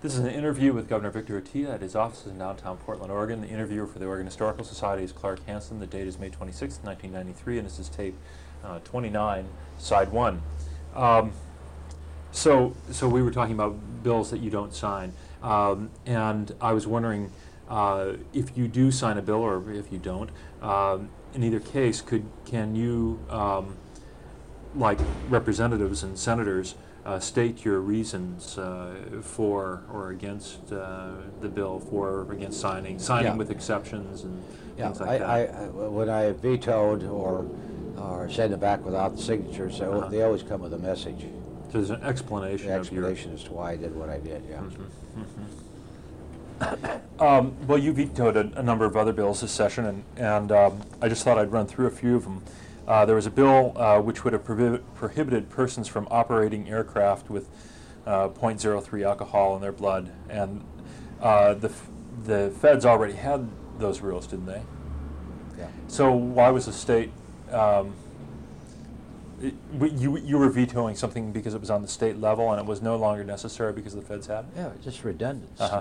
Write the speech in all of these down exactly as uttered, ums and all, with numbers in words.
This is an interview with Governor Victor Atiyeh at his offices in downtown Portland, Oregon. The interviewer for the Oregon Historical Society is Clark Hansen. The date is May twenty-sixth, nineteen ninety-three, and this is tape uh, twenty-nine, side one. Um, so, so we were talking about bills that you don't sign, um, and I was wondering uh, if you do sign a bill or if you don't. Um, in either case, could can you, um, like representatives and senators, Uh, state your reasons uh, for or against uh, the bill, for or against signing, signing Yeah. with exceptions and Yeah, things like I, that? I, I, when I vetoed or or send it back without the signature, so Uh-huh. they always come with a message. So there's an explanation, The of your... explanation as to why I did what I did, yeah. Mm-hmm. Mm-hmm. um, well, you vetoed a, a number of other bills this session, and, and um, I just thought I'd run through a few of them. Uh, there was a bill uh, which would have prohibit, prohibited persons from operating aircraft with uh, point zero three alcohol in their blood, and uh, the f the feds already had those rules, didn't they? Yeah. So why was the state? Um, it, w you you were vetoing something because it was on the state level and it was no longer necessary because the feds had it? Yeah, just redundant. Uh-huh.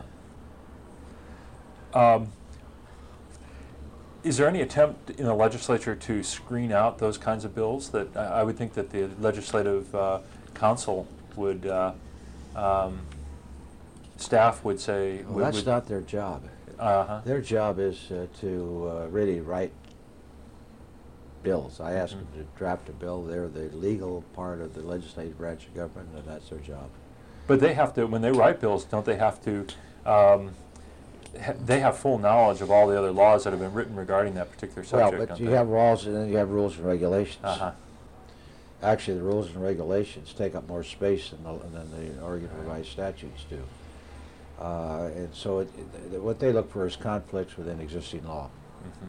Um, Is there any attempt in the legislature to screen out those kinds of bills? That uh, I would think that the legislative uh, council would, uh, um, staff would say. Well, would, that's would, not their job. Uh-huh. Their job is uh, to uh, really write bills. I ask Mhm. them to draft a bill. They're the legal part of the legislative branch of government, and that's their job. But they have to, when they write bills, don't they have to, um, ha they have full knowledge of all the other laws that have been written regarding that particular subject, Well, but don't you they? have laws and then you have rules and regulations. Uh-huh. Actually, the rules and regulations take up more space than the, than the Oregon Revised Statutes do. Uh, and so it, it, what they look for is conflicts within existing law. Mm-hmm.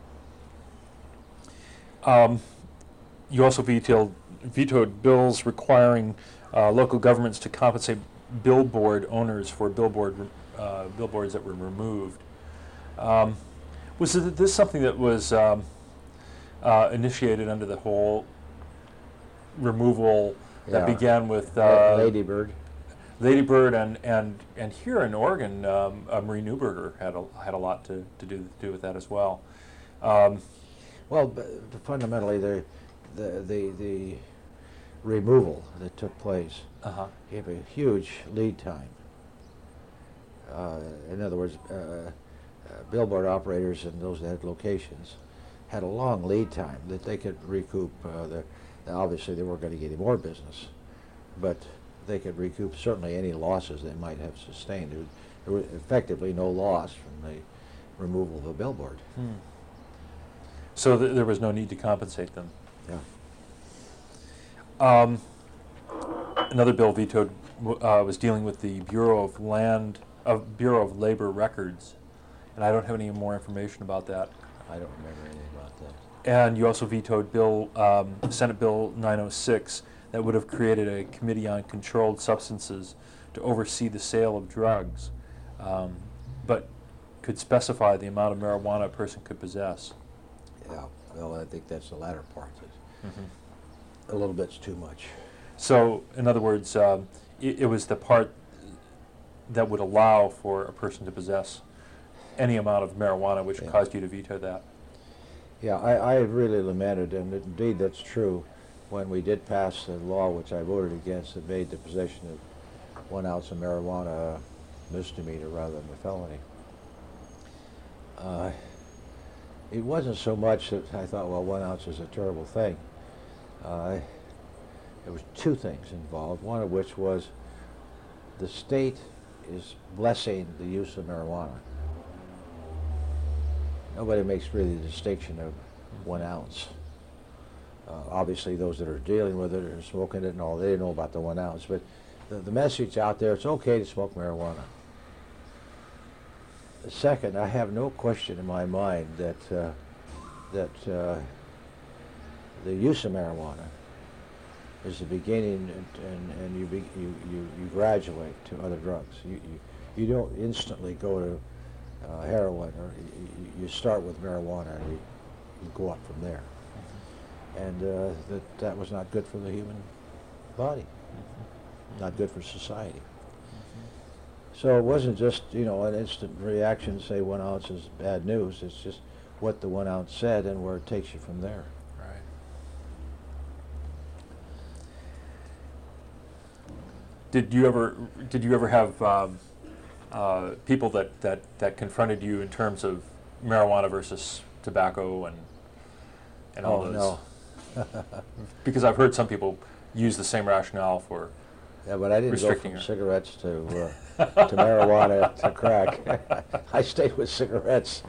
Um, you also vetoed, vetoed bills requiring uh, local governments to compensate billboard owners for billboard uh, billboards that were removed. Um, was it, this something that was um, uh, initiated under the whole removal that Yeah. began with uh, Lady Bird. Lady Bird, and and and here in Oregon, um, uh, Marie Newberger had a had a lot to to do to do with that as well. Um, Well, b fundamentally, the, the the the removal that took place uh-huh. gave a huge lead time. Uh, in other words, uh, uh, billboard operators and those that had locations had a long lead time that they could recoup. Uh, their, now obviously, they weren't going to get any more business, but they could recoup certainly any losses they might have sustained. There, there was effectively no loss from the removal of a billboard. Hmm. So th there was no need to compensate them. Yeah. Um, another bill vetoed w uh, was dealing with the Bureau of Land, of Bureau of Labor Records, and I don't have any more information about that. I don't remember anything about that. And you also vetoed Bill um, Senate Bill nine oh six that would have created a committee on controlled substances to oversee the sale of drugs, um, but could specify the amount of marijuana a person could possess. Yeah, well, I think that's the latter part. Mm-hmm. A little bit's too much. So, in other words, um, it, it was the part that would allow for a person to possess any amount of marijuana, which Yeah. caused you to veto that. Yeah, I, I really lamented, and indeed that's true, when we did pass the law, which I voted against, that made the possession of one ounce of marijuana a misdemeanor rather than a felony. Uh, it wasn't so much that I thought, well, one ounce is a terrible thing. Uh, there was two things involved, one of which was the state is blessing the use of marijuana. Nobody makes really the distinction of one ounce. Uh, obviously, those that are dealing with it are smoking it and all, they didn't know about the one ounce. But the, the message out there, it's okay to smoke marijuana. Second, I have no question in my mind that uh, that uh, the use of marijuana is the beginning, and, and, and you, be, you, you, you graduate to other drugs. You, you, you don't instantly go to uh, heroin, or you, you start with marijuana and you, you go up from there. Mm-hmm. And uh, that, that was not good for the human body, mm-hmm. not good for society. Mm-hmm. So it wasn't just, you know, an instant reaction, say one ounce is bad news. It's just what the one ounce said and where it takes you from there. Right. Did you ever did you ever have um, uh, people that, that, that confronted you in terms of marijuana versus tobacco and and all Oh, those? no. Because I've heard some people use the same rationale for. Yeah, but I didn't go Restricting from her. cigarettes to uh, to marijuana to crack. I stayed with cigarettes.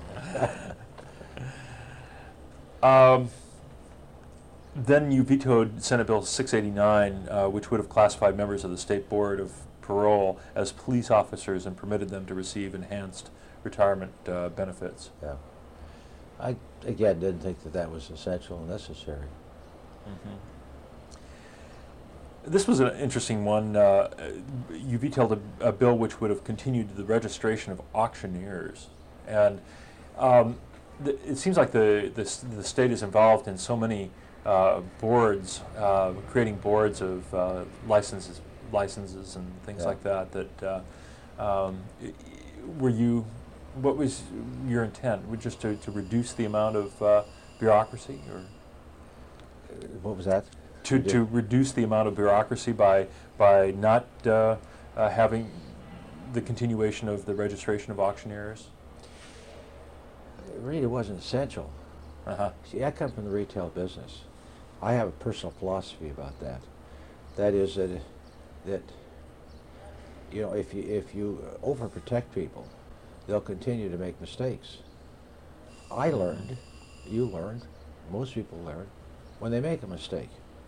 Um, then you vetoed Senate Bill six eighty-nine, uh, which would have classified members of the State Board of Parole as police officers and permitted them to receive enhanced retirement uh, benefits. Yeah. I, again, didn't think that that was essential and necessary. Mm-hmm. This was an interesting one. Uh, you vetoed a, a bill which would have continued the registration of auctioneers. And um, th it seems like the, the, s- the state is involved in so many uh, boards, uh, creating boards of uh, licenses, licenses and things Yeah. like that, that uh, um, i- i- were you, what was your intent? Was just to, to reduce the amount of uh, bureaucracy, or Uh, What was that? to, Redu- to reduce the amount of bureaucracy by, by not uh, uh, having the continuation of the registration of auctioneers? It really wasn't essential. Uh-huh. See, I come from the retail business. I have a personal philosophy about that. That is that, that you know, if you, if you overprotect people, they'll continue to make mistakes. I learned, you learned, most people learn, when they make a mistake.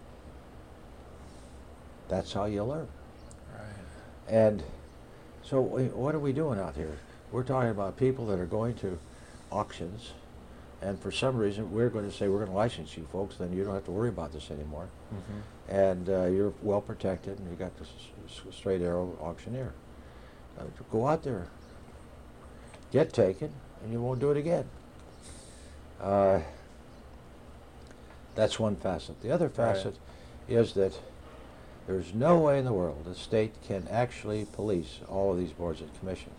That's how you learn. Right. And so we- what are we doing out here? We're talking about people that are going to auctions, and for some reason we're going to say we're going to license you folks, then you don't have to worry about this anymore. Mm-hmm. And uh, you're well protected, and you got this s- s- straight arrow auctioneer. Uh, go out there, get taken, and you won't do it again. Uh, that's one facet. The other facet is that there's no way in the world the state can actually police all of these boards and commissions.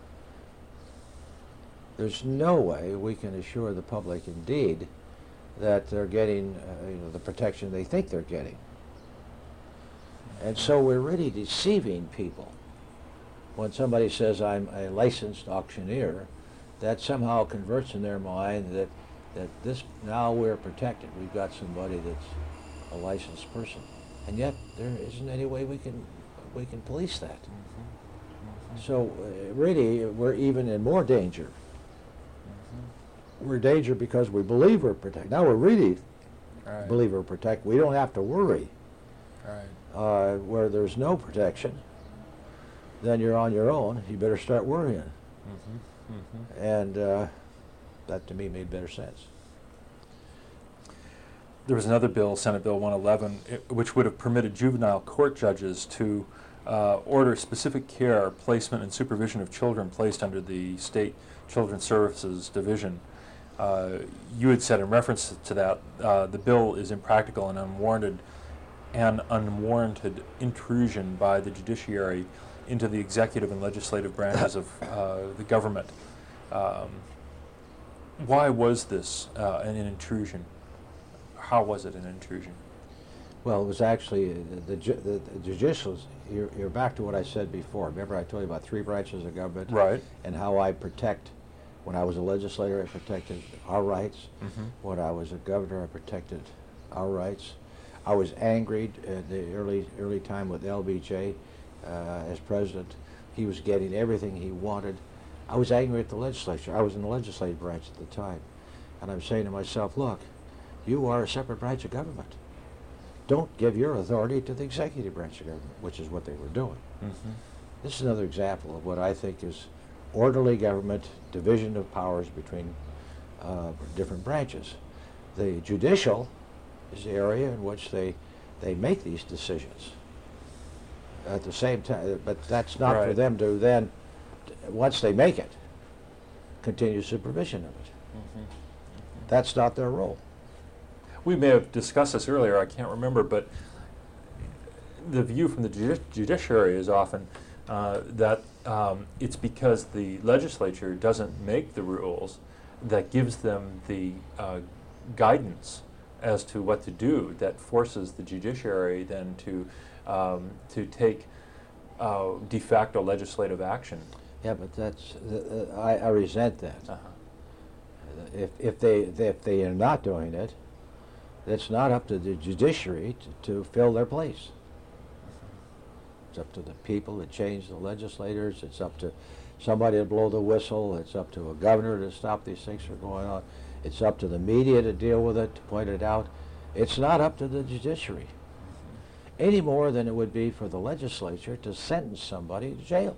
There's no way we can assure the public, indeed, that they're getting uh, you know, the protection they think they're getting. And so we're really deceiving people. When somebody says, I'm a licensed auctioneer, that somehow converts in their mind that, that this, now we're protected. We've got somebody that's a licensed person. And yet, there isn't any way we can, we can police that. Mm-hmm. So uh, really, we're even in more danger. Mm-hmm. We're in danger because we believe we're protected. Now we're really Right. believe we're protected. We don't have to worry. Right. Uh, where there's no protection, then you're on your own. You better start worrying. Mm-hmm. Mm-hmm. And uh, that to me made better sense. There was another bill, Senate Bill one eleven, i- which would have permitted juvenile court judges to uh, order specific care, placement, and supervision of children placed under the State Children's Services Division. Uh, you had said in reference to that, uh, the bill is impractical and unwarranted, and unwarranted intrusion by the judiciary into the executive and legislative branches of uh, the government. Um, why was this uh, an intrusion? How was it an intrusion? Well, it was actually uh, the, ju- the, the judicials. You're, you're back to what I said before. Remember, I told you about three branches of government, Right. and how I protect. When I was a legislator, I protected our rights. Mm-hmm. When I was a governor, I protected our rights. I was angry at the early early time with L B J uh, as president. He was getting everything he wanted. I was angry at the legislature. I was in the legislative branch at the time, and I'm saying to myself, look, you are a separate branch of government. Don't give your authority to the executive branch of government, which is what they were doing. Mm-hmm. This is another example of what I think is orderly government, division of powers between uh, different branches. The judicial is the area in which they they make these decisions. At the same time, but that's not for Right. them to then, once they make it, continue supervision of it. Mm-hmm. That's not their role. We may have discussed this earlier, I can't remember, but the view from the judi- judiciary is often uh, that um, it's because the legislature doesn't make the rules that gives them the uh, guidance as to what to do, that forces the judiciary then to um, to take uh, de facto legislative action. Yeah, but that's, uh, I, I resent that. Uh-huh. If, if they, if they are not doing it, it's not up to the judiciary to, to fill their place. It's up to the people to change the legislators. It's up to somebody to blow the whistle. It's up to a governor to stop these things from going on. It's up to the media to deal with it, to point it out. It's not up to the judiciary any more than it would be for the legislature to sentence somebody to jail.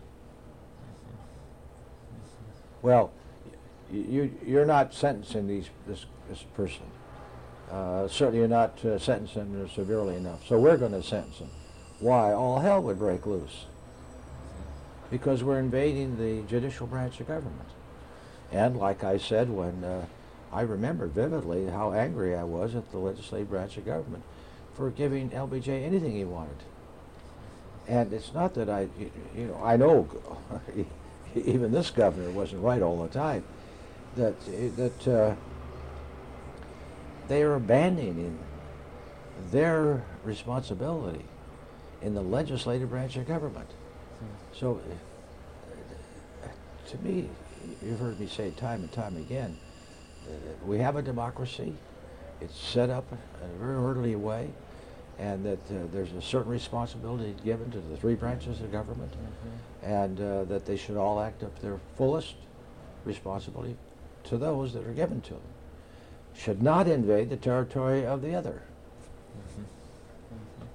Well, you, you're not sentencing these, this, this person. Uh, certainly you're not uh, sentencing them severely enough. So we're going to sentence them. Why? All hell would break loose. Because we're invading the judicial branch of government. And like I said, when uh, I remember vividly how angry I was at the legislative branch of government for giving L B J anything he wanted. And it's not that I, you, you know, I know even this governor wasn't right all the time, that, that uh, they are abandoning their responsibility in the legislative branch of government. Hmm. So, uh, to me, you've heard me say time and time again, uh, we have a democracy. It's set up in a very orderly way, and that uh, there's a certain responsibility given to the three branches of government, mm-hmm. and uh, that they should all act up to their fullest responsibility to those that are given to them. Should not invade the territory of the other. Mm-hmm. Mm-hmm.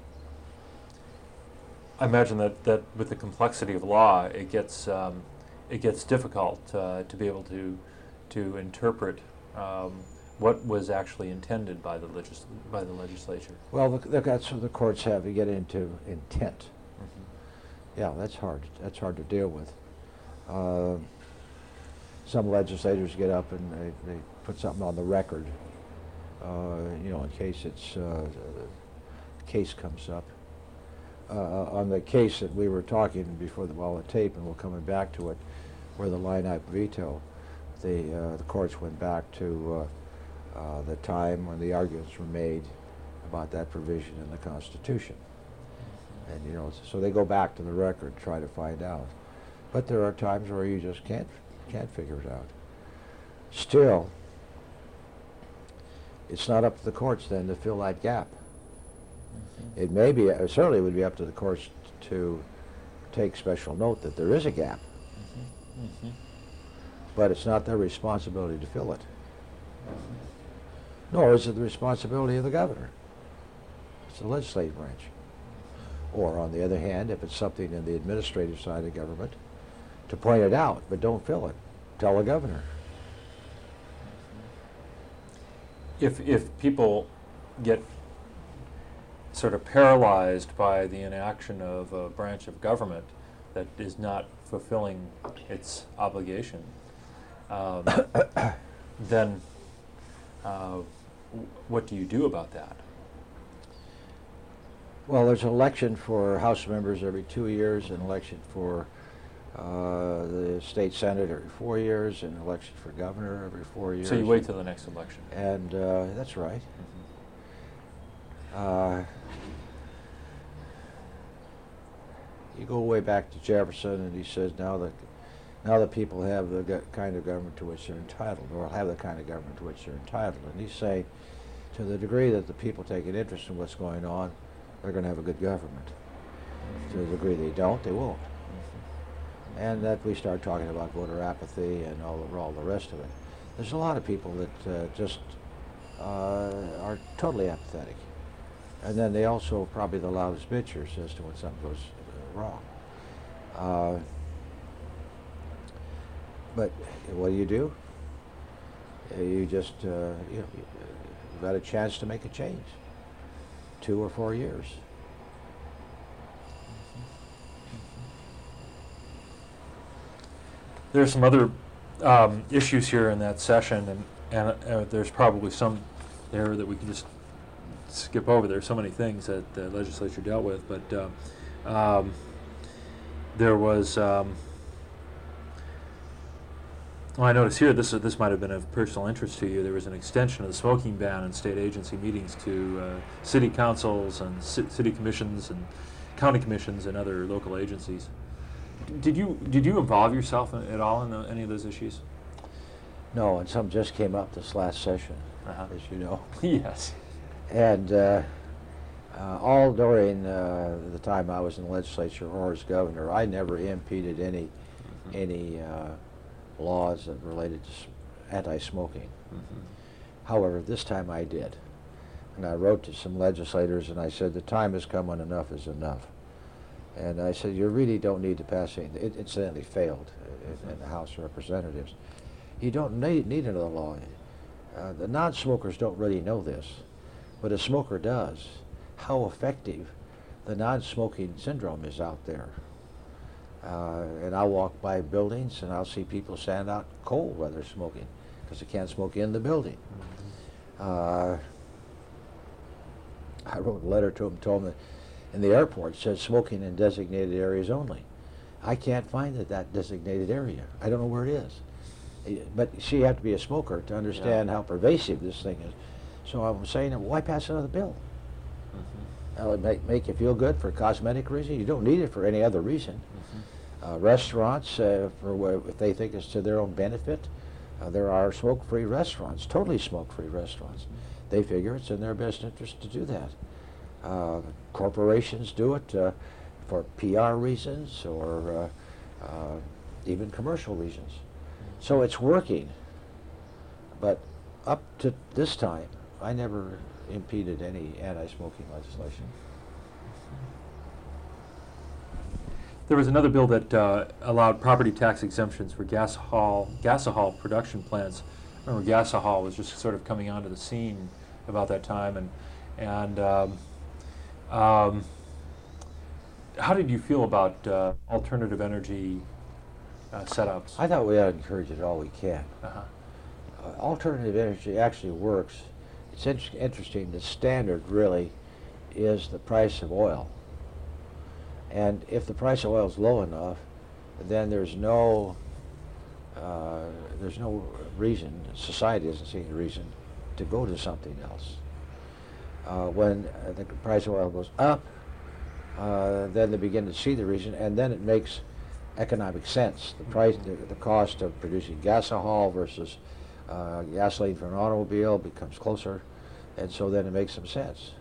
I imagine that, that with the complexity of law, it gets um, it gets difficult uh, to be able to to interpret um, what was actually intended by the legis by the legislature. Well, look, look, that's what the courts have. You get into intent. Mm-hmm. Yeah, that's hard. That's hard to deal with. Uh, some legislators get up and they, they put something on the record, uh, you know, in case it's uh, the case comes up. Uh, on the case that we were talking before the while the tape, and we're coming back to it, where the line-up veto, the uh, the courts went back to uh, uh, the time when the arguments were made about that provision in the Constitution, and you know, so they go back to the record, try to find out. But there are times where you just can't can't figure it out. Still, it's not up to the courts then to fill that gap. Mm-hmm. It may be, uh, certainly would be up to the courts t to take special note that there is a gap. Mm-hmm. Mm-hmm. But it's not their responsibility to fill it. Mm-hmm. Nor is it the responsibility of the governor. It's the legislative branch. Or on the other hand, if it's something in the administrative side of government, to point it out, but don't fill it. Tell the governor. If, if people get sort of paralyzed by the inaction of a branch of government that is not fulfilling its obligation, um, then uh, what do you do about that? Well, there's an election for House members every two years, an election for uh, the state senate every four years, an election for governor every four years. So you wait till the next election. And uh, that's right. Mm-hmm. uh, you go way back to Jefferson, and he says now that now that people have the go kind of government to which they're entitled, or have the kind of government to which they're entitled. And he's saying, to the degree that the people take an interest in what's going on, they're going to have a good government. To the degree they don't, they won't. Mm-hmm. And that we start talking about voter apathy and all the, all the rest of it. There's a lot of people that uh, just uh, are totally apathetic. And then they also probably the loudest bitchers as to when something goes uh, wrong. Uh, but what do you do? Uh, you just, uh, you know, you've got a chance to make a change. Two or four years. There are some other um, issues here in that session, and, and uh, there's probably some there that we can just skip over. There are so many things that the legislature dealt with, but uh, um, there was um, Well, I notice here, this, this might have been of personal interest to you, there was an extension of the smoking ban in state agency meetings to uh, city councils and ci city commissions and county commissions and other local agencies. D did you, did you involve yourself in, at all in the, any of those issues? No, and some just came up this last session, Uh-huh. as you know. Yes. And uh, uh, all during uh, the time I was in the legislature or as governor, I never impeded any Mm-hmm. any uh, laws that related to s- anti-smoking. Mm-hmm. However, this time I did. And I wrote to some legislators and I said, the time has come when enough is enough. And I said, you really don't need to pass anything. It incidentally failed in, in the House of Representatives. You don't need, need another law. Uh, the non-smokers don't really know this, but a smoker does. How effective the non-smoking syndrome is out there. Uh, and I'll walk by buildings and I'll see people stand out cold while they're smoking because they can't smoke in the building. Uh, I wrote a letter to him, told him that in the airport it says smoking in designated areas only. I can't find it, that designated area. I don't know where it is. Eh, But see, you have to be a smoker to understand Yeah. how pervasive this thing is. So I'm saying, why pass another bill? Mm-hmm. That'll make, make you feel good for a cosmetic reason. You don't need it for any other reason. Mm-hmm. Uh, restaurants, uh, for wh- if they think it's to their own benefit, uh, there are smoke-free restaurants, totally smoke-free restaurants. They figure it's in their best interest to do that. Uh, corporations do it uh, for P R reasons or uh, uh, even commercial reasons. So it's working. But up to this time, I never impeded any anti-smoking legislation. There was another bill that uh, allowed property tax exemptions for gasohol, gasohol production plants. I remember gasohol was just sort of coming onto the scene about that time, and and um, um, how did you feel about uh, alternative energy uh, setups? I thought we ought to encourage it all we can. Uh-huh. Uh, alternative energy actually works. It's in interesting. The standard really is the price of oil. And if the price of oil is low enough, then there's no uh, there's no reason, society doesn't see any reason to go to something else. Uh, when uh, the price of oil goes up, uh, then they begin to see the reason, and then it makes economic sense. The price, the, the cost of producing gasohol versus uh, gasoline for an automobile becomes closer, and so then it makes some sense.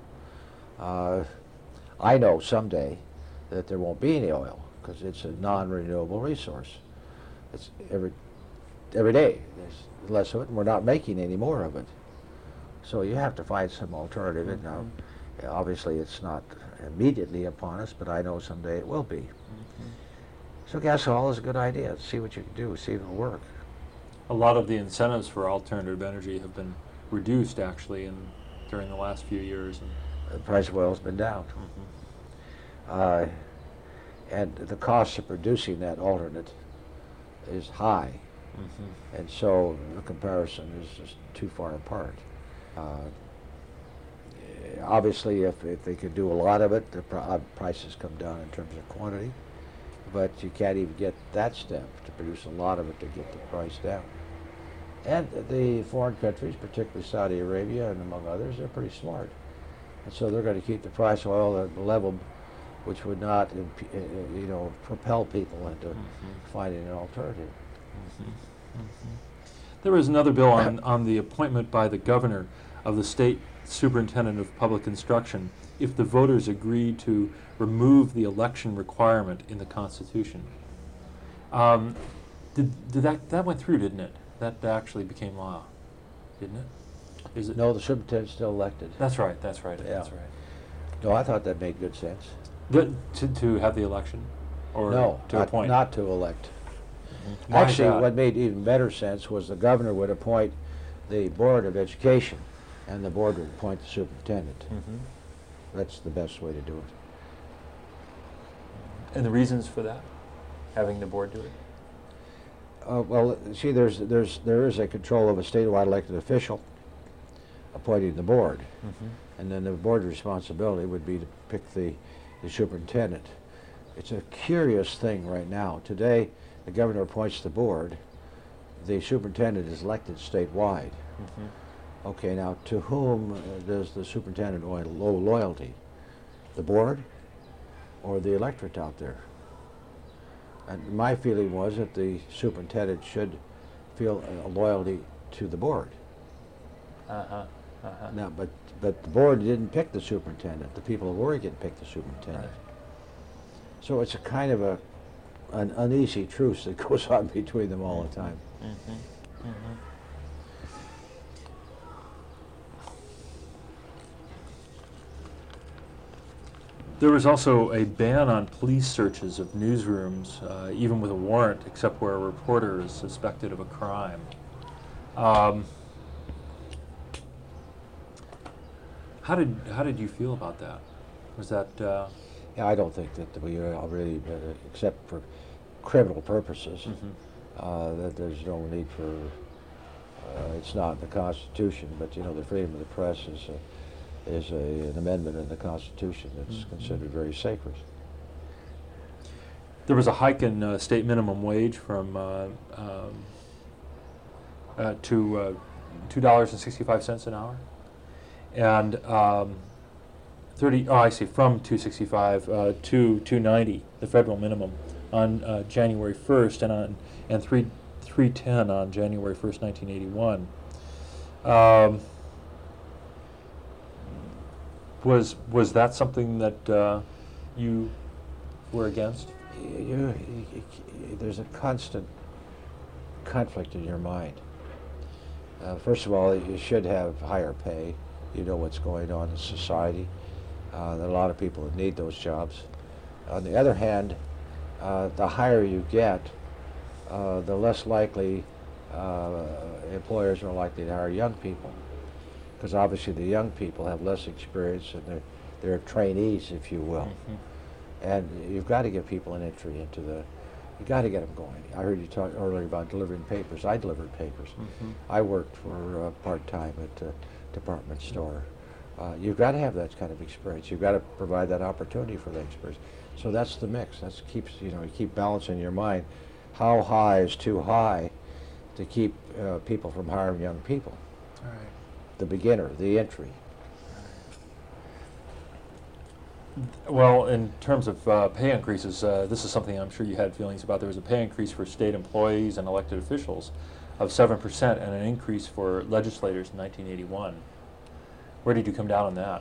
Uh, I know someday that there won't be any oil because it's a non-renewable resource. It's every every day there's less of it, and we're not making any more of it. So you have to find some alternative. And now, obviously, it's not immediately upon us, but I know someday it will be. Mm-hmm. So gasohol is a good idea. See what you can do. See if it'll work. A lot of the incentives for alternative energy have been reduced, actually, in during the last few years. And The price of oil has been down. Uh, and the cost of producing that alternate is high, mm-hmm. and so the comparison is just too far apart. Uh, obviously, if, if they could do a lot of it, the pr uh, prices come down in terms of quantity, but you can't even get that step to produce a lot of it to get the price down. And the foreign countries, particularly Saudi Arabia and among others, they're pretty smart, and so they're going to keep the price of oil at a level which would not, imp uh, you know, propel people into Mm-hmm. finding an alternative. Mm-hmm. Mm-hmm. There was another bill on, on the appointment by the governor of the state superintendent of public instruction if the voters agreed to remove the election requirement in the Constitution. Um, did, did that, that went through, didn't it? That actually became law, didn't it? Is it? No, the superintendent's still elected. That's right, that's right, Yeah. that's right. No, I thought that made good sense. The, to, to have the election? Or No, to not, appoint? not to elect. Mhm. Why is Actually, that? what made even better sense was the governor would appoint the Board of Education, and the board would appoint the superintendent. Mhm. That's the best way to do it. And the reasons for that? Having the board do it? Uh, well, see, there's there's there is a control of a statewide elected official appointing the board, Mm-hmm. and then the board's responsibility would be to pick the the superintendent. It's a curious thing right now. Today, the governor appoints the board, the superintendent is elected statewide. Mhm. Okay, now to whom uh, does the superintendent owe low loyalty? The board or the electorate out there? And my feeling was that the superintendent should feel a loyalty to the board. Uh-huh. Uh-huh. Now, but but the board didn't pick the superintendent. The people of Oregon picked the superintendent. Right. So it's a kind of a an uneasy truce that goes on between them all the time. Mm-hmm. Mm-hmm. There was also a ban on police searches of newsrooms, uh, even with a warrant, except where a reporter is suspected of a crime. Um, how did how did you feel about that? Was that uh, Yeah, I don't think that we are really, uh, except for criminal purposes, mhm. uh, that there's no need for. Uh, it's not in the Constitution, but you know, the freedom of the press is a, is a, an amendment in the Constitution that's Mhm. considered very sacred. There was a hike in uh, state minimum wage from uh, um, uh, to uh, two dollars and sixty-five cents an hour, and um, thirty. Oh, I see. From two sixty-five uh, to two ninety, the federal minimum, on uh, January first, and on and three three ten on January first, nineteen eighty-one. Um, was was that something that uh, you were against? You, you, you, there's a constant conflict in your mind. Uh, first of all, you should have higher pay. You know what's going on in society. Uh, there are a lot of people that need those jobs. On the other hand, uh, the higher you get, uh, the less likely uh, employers are likely to hire young people. Because obviously the young people have less experience and they're, they're trainees, if you will. Mm-hmm. And you've got to give people an entry into the, you got to get them going. I heard you talk earlier about delivering papers. I delivered papers. Mm-hmm. I worked for uh, part-time at a department store. Uh, you've got to have that kind of experience. You've got to provide that opportunity for that experience. So that's the mix. That's keeps, you know, you keep balancing your mind. How high is too high to keep uh, people from hiring young people? All right. The beginner, the entry. Well, in terms of uh, pay increases, uh, this is something I'm sure you had feelings about. There was a pay increase for state employees and elected officials of seven percent and an increase for legislators in nineteen eighty-one. Where did you come down on that?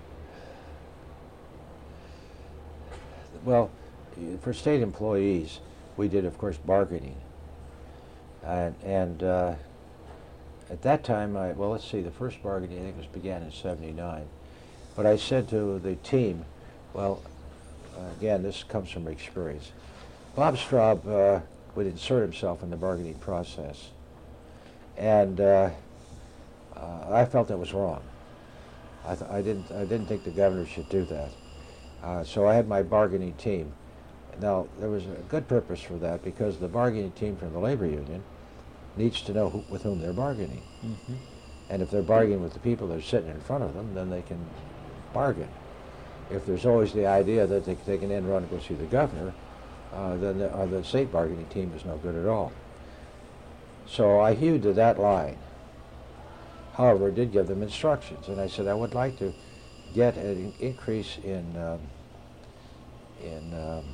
Well, y- for state employees, we did, of course, bargaining. And, and uh, at that time, I, well, let's see, the first bargaining, I think, was began in seventy-nine. But I said to the team, well, uh, again, this comes from experience. Bob Straub uh, would insert himself in the bargaining process. And uh, uh, I felt that was wrong. I, th- I, didn't, I didn't think the governor should do that. Uh, so I had my bargaining team. Now, there was a good purpose for that because the bargaining team from the labor union needs to know who, with whom they're bargaining. Mm-hmm. And if they're bargaining with the people that are sitting in front of them, then they can bargain. If there's always the idea that they can take an end run and go see the governor, uh, then the, uh, the state bargaining team is no good at all. So I hewed to that line. However, I did give them instructions, and I said I would like to get an increase in, um, in um,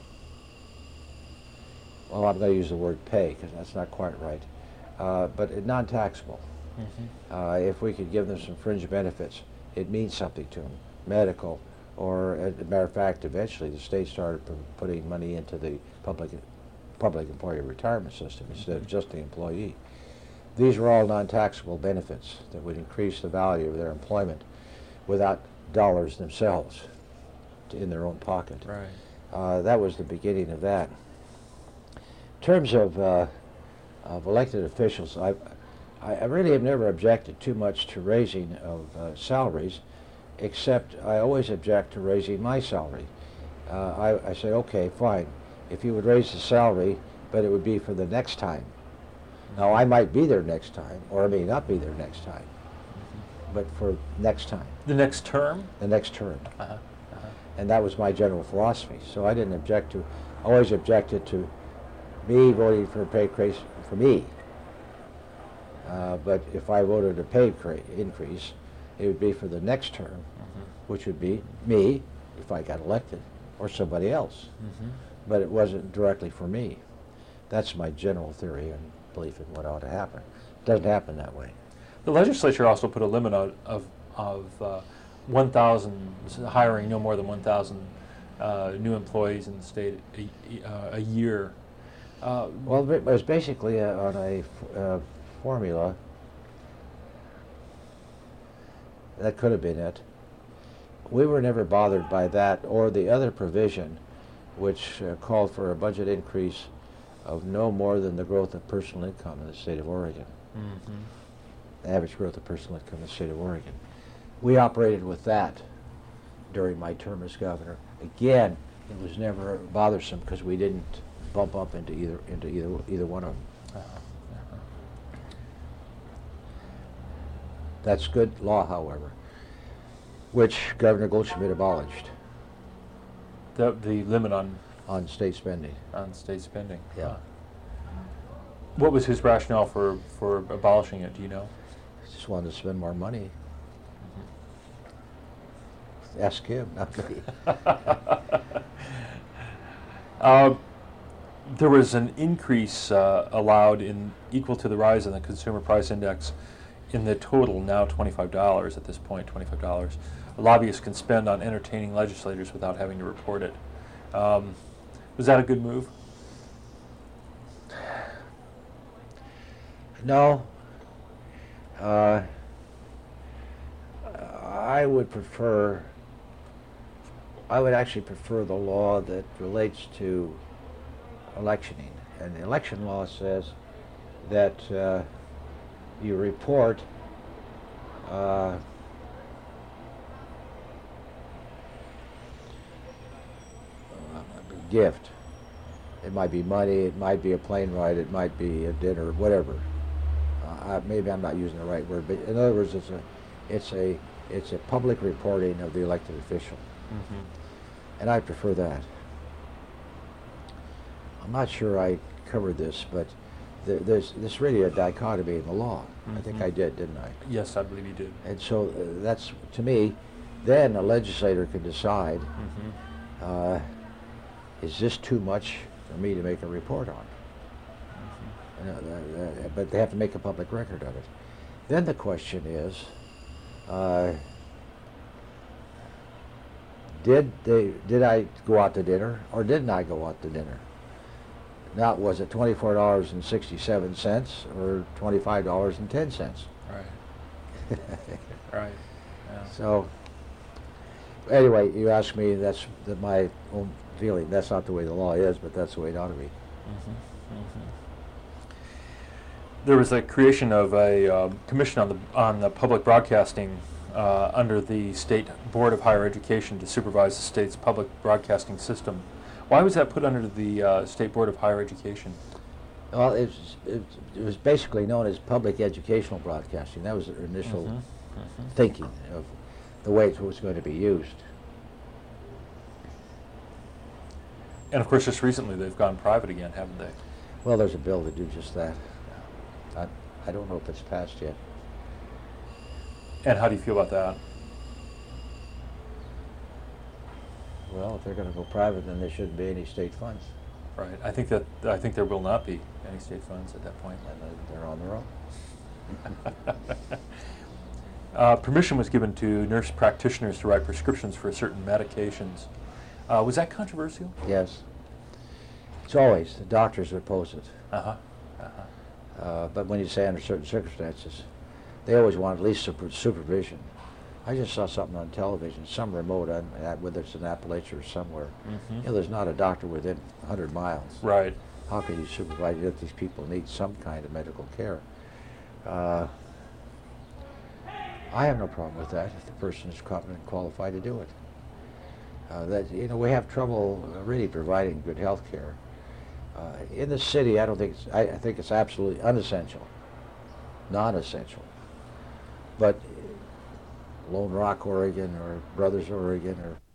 well, I'm going to use the word pay because that's not quite right, uh, but it non-taxable. Mm-hmm. Uh, if we could give them some fringe benefits, it means something to them, medical, or as a matter of fact, eventually the state started p- putting money into the public public employee retirement system instead of just the employee. These were all non-taxable benefits that would increase the value of their employment without dollars themselves to, in their own pocket. Right. Uh, that was the beginning of that. In terms of, uh, of elected officials, I, I really have never objected too much to raising of uh, salaries, except I always object to raising my salary. Uh, I, I say, okay, fine, if you would raise the salary, but it would be for the next time. Now, I might be there next time, or I may not be there next time, but for next time, The next term? the next term. Uh-huh. Uh-huh. And that was my general philosophy. So I didn't object to, always objected to me voting for a pay increase for me. Uh, but if I voted a pay cra- increase, it would be for the next term, Mhm. which would be me, if I got elected, or somebody else. Mhm. But it wasn't directly for me. That's my general theory and belief in what ought to happen. It doesn't happen that way. The legislature also put a limit on, of, of uh, one thousand, hiring no more than one thousand uh, new employees in the state a, uh, a year. Uh, Well, it was basically uh, on a f- uh, formula. That could have been it. We were never bothered by that or the other provision, which uh, called for a budget increase of no more than the growth of personal income in the state of Oregon. mhm. Average growth of personal income in the state of Oregon. We operated with that during my term as governor. Again, it was never bothersome because we didn't bump up into either into either either one of them. Uh-huh. Uh-huh. That's good law, however, which Governor Goldschmidt abolished The, the limit on, on state spending. on state spending. Yeah. Huh. What was his rationale for, for abolishing it, do you know? Just wanted to spend more money. Ask him, not me. Uh, there was an increase uh, allowed in equal to the rise in the consumer price index in the total, now twenty-five dollars at this point, twenty-five dollars. Lobbyists can spend on entertaining legislators without having to report it. Um, was that a good move? No. Uh, I would prefer, I would actually prefer the law that relates to electioning. And the election law says that uh, you report uh, a gift. It might be money, it might be a plane ride, it might be a dinner, whatever. Uh, I- maybe I'm not using the right word, but in other words, it's a, it's a, it's a public reporting of the elected official, Mm-hmm. and I prefer that. I'm not sure I covered this, but th- there's there's really a dichotomy in the law. I think Mhm. I did, didn't I? Yes, I believe you did. And so uh, that's, to me, then a legislator can decide, Mm-hmm. uh, is this too much for me to make a report on? Mm-hmm. You know, the- the- but they have to make a public record of it. Then the question is, uh, did they did I go out to dinner or didn't I go out to dinner? Now, was it twenty-four dollars and sixty-seven cents or twenty-five dollars and ten cents? Right. Right. Yeah. So, anyway, you ask me, that's the, my own feeling. That's not the way the law is, but that's the way it ought to be. Mhm, mhm. There was a creation of a um, commission on the on the public broadcasting uh, under the State Board of Higher Education to supervise the state's public broadcasting system. Why was that put under the uh, State Board of Higher Education? Well, it was, it, it was basically known as public educational broadcasting. That was their initial Mhm, mhm. thinking of the way it was going to be used. And of course, just recently they've gone private again, haven't they? Well, there's a bill to do just that. I, I don't know if it's passed yet. And how do you feel about that? Well, if they're going to go private, then there shouldn't be any state funds. Right. I think that I think there will not be any state funds at that point. And they're on their own. Uh, permission was given to nurse practitioners to write prescriptions for certain medications. Uh, was that controversial? Yes. It's always, the doctors oppose it. Uh-huh. Uh-huh. Uh, but when you say under certain circumstances, they always want at least super, supervision. I just saw something on television, some remote, on, uh, whether it's in Appalachia or somewhere. Mhm. You know, there's not a doctor within one hundred miles. Right. How can you supervise if these people need some kind of medical care? Uh, I have no problem with that if the person is competent and qualified to do it. Uh, that you know, we have trouble uh, really providing good health care. Uh, in the city, I don't think it's, I, I think it's absolutely unessential, non-essential. But Lone Rock, Oregon, or Brothers, Oregon, or